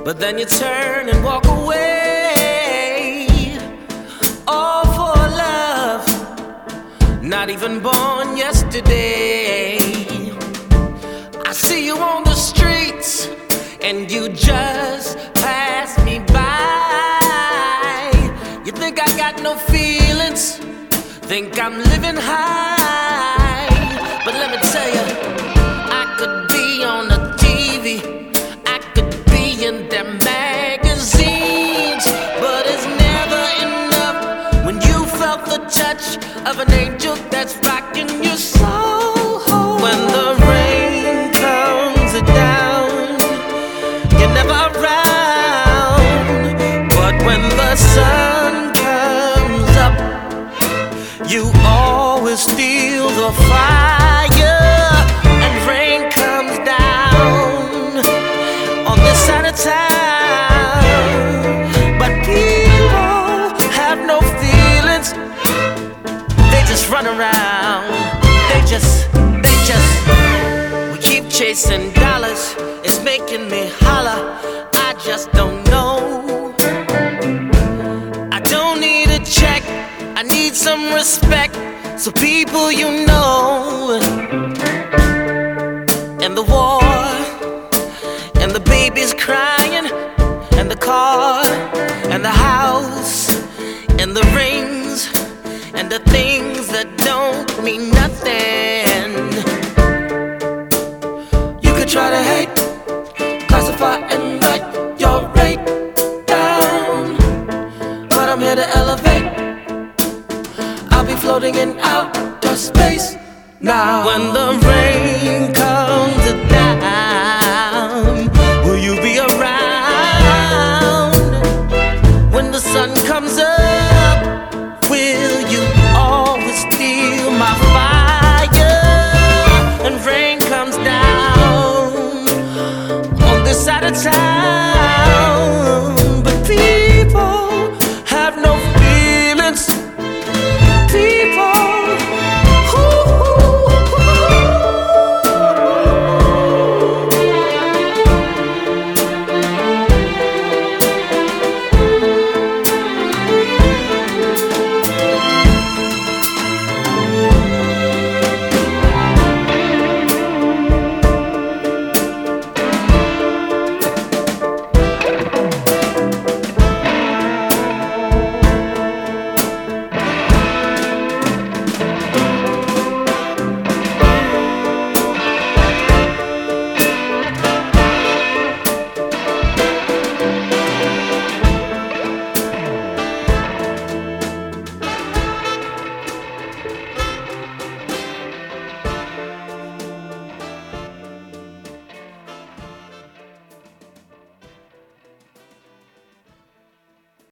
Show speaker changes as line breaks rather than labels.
but then you turn and walk away. All for love, not even born yesterday. I see you on the streets and you just pass me by. You think I got no feelings, think I'm living high. But let me tell you, I could be on the TV, I could be in their magazines, but it's never enough when you felt the touch of an angel that's rocking your soul. When the rain comes down, you're never around, but when the sun comes up, you always feel the fire. And rain comes down on this side of town, but people have no feelings. They just run around. They just we keep chasing dollars. It's making me holler. I just don't know. I don't need a check, I need some respect. So people you know, and the war, and the babies crying, and the car, and the house, and the rings, and the things that don't mean nothing. You could try to hate, classify and write your rate down, but I'm here to elevate. I'll be floating in outer space now.